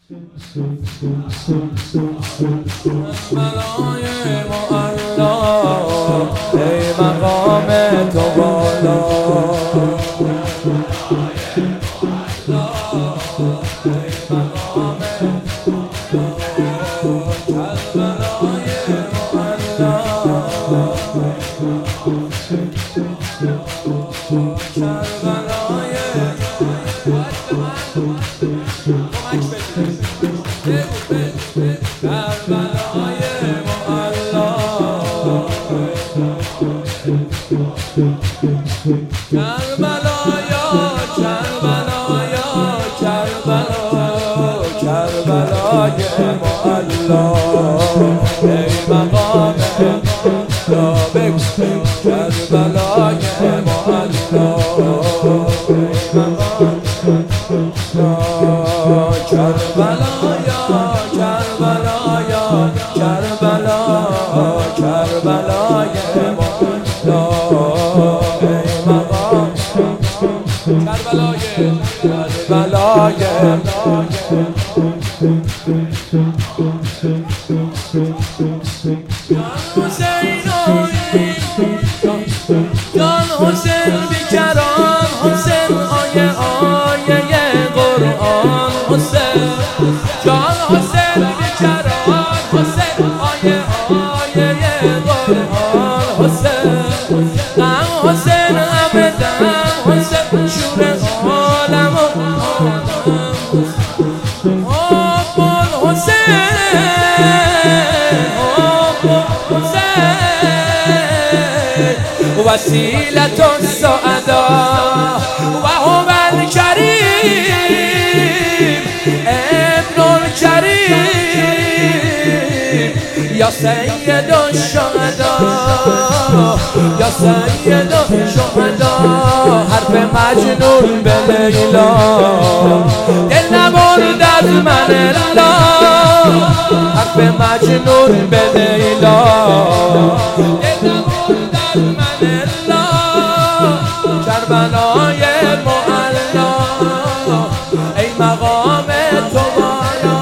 برای معلا ای مقام تو بالا، جان حسین بیکران، حسین آیه آیه قرآن، حسین جان حسین بیکران، حسین آیه آیه قرآن، حسین غم حسین ابدم، حسین شور عالم و وسيلة السعداء وهو الكريم ابن الكريم يا سيد الشهداء يا سيد الشهداء حرف مجنون به لیلا دل نبرد از من الا حرف مجنون به لیلا کربلای معلا ای مقام تو بالا،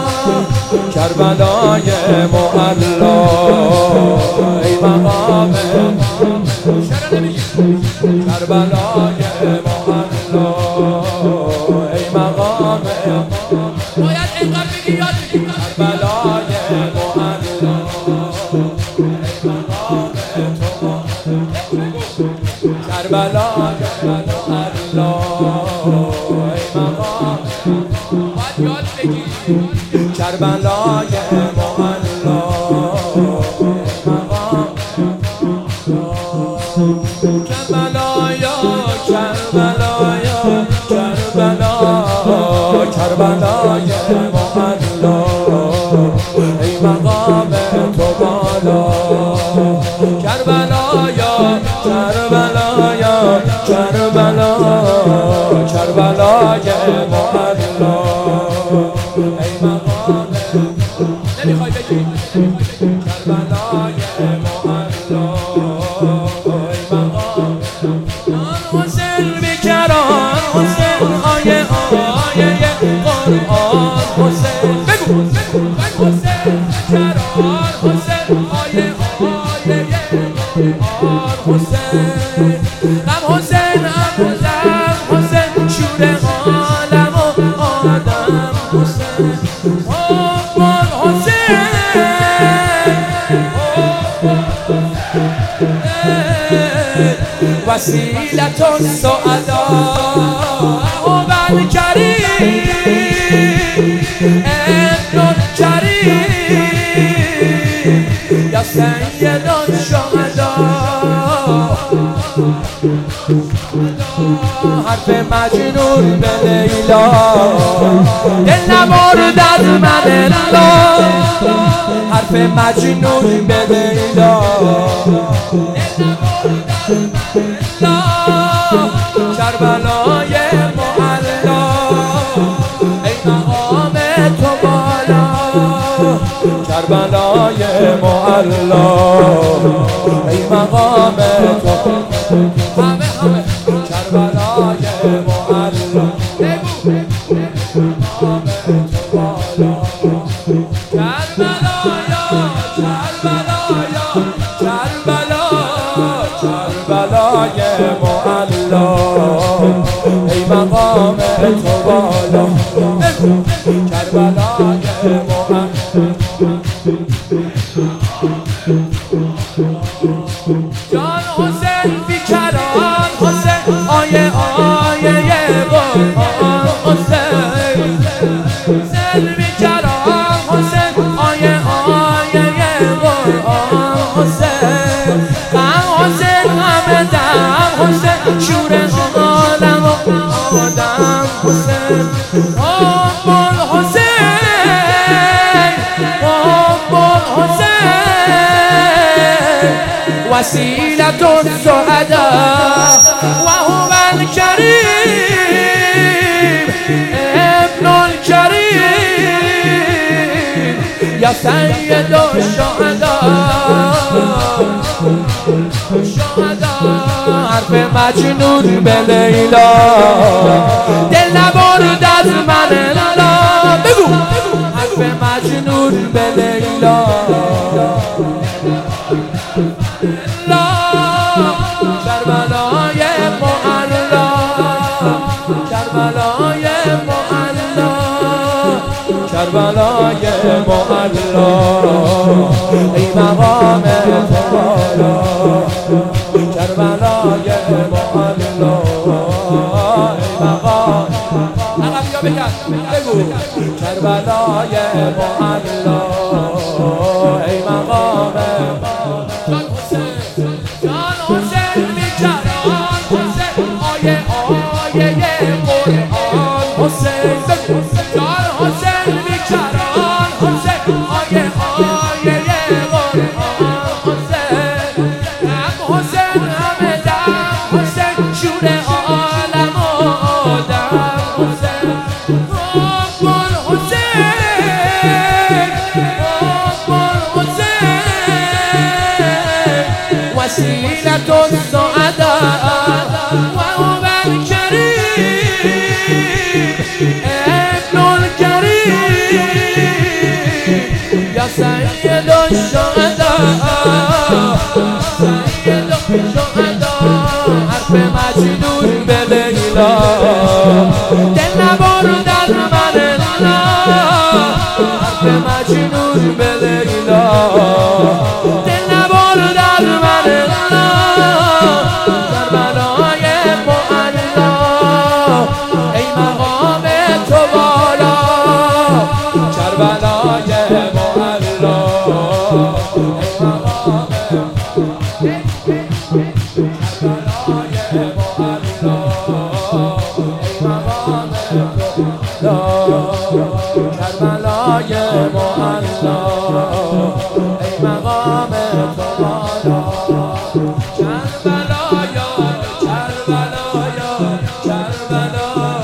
کربلای معلا ای مقام کربلای معلا ای مقام باید اینقدر بگی یاد بگی کربلای معلا ای مقام تو کربلا کربلای معلا کربلایا کربلایا کربلا کربلای معلا ای مقام تو بالا، کربلایا کربلایا کربلا کربلای معلا ای مقام نمیخوای بگی کربلای معلا ای مقام حسین بیکران، حسین آیه آیه قرآن، حسین بگو حسین بیکران، حسین آیه آیه قرآن، حسین غم حسین ابوذر، حسین شور عالم و آدم، حسین وسيلة السعداء هو الكريم ابن الكريم يا سيد الشهداء حرف مجنون به لیلا دل نبرد از من الا حرف مجنون به لیلا کربلای معلا ای مقام تو بالا، کربلای معلا ای مقام تو همه کربلای معلا مقام تو بالا. کربلای معلا ای مقام تو بالا کربلای معلا جان حسین بیکران حسین آیه قرآن حسین حسین بیکران حسین آیه قرآن حسین حسین همه دم حسین شور عالم و آدم حسین حب الحسین وسیلة الشهداء وهو الكريم ابن الكريم يا سيد الشهداء حرف مجنون به لیلا دل نبرد از من لالا بگو حرف مجنون به لیلا کربلای معلا کربلای معلا کربلای معلا ای مقام تو بالا کربلای معلا ای مقام عقب یا بگرد بگو کربلای معلا ای مقام حسین جان حسین بیکران حسین آیه قرآن حسین حسین همه دم حسین شور عالم و آدم حسین حب الحسین وسیلة السعداء وهو الكريم ابن الكريم يا سيد الشهداء سيد الشهداء حرف مجنون به لیلا دل نبرد از من لالا حرف مجنون به لیلا دل نبرد از من لالا کربلای معلا ای مقام تو بالا کربلای معلا ای مقام کربلای معلا ای مقام کربلای معلا ای مقام تو بالا کربلایا کربلایا کربلایا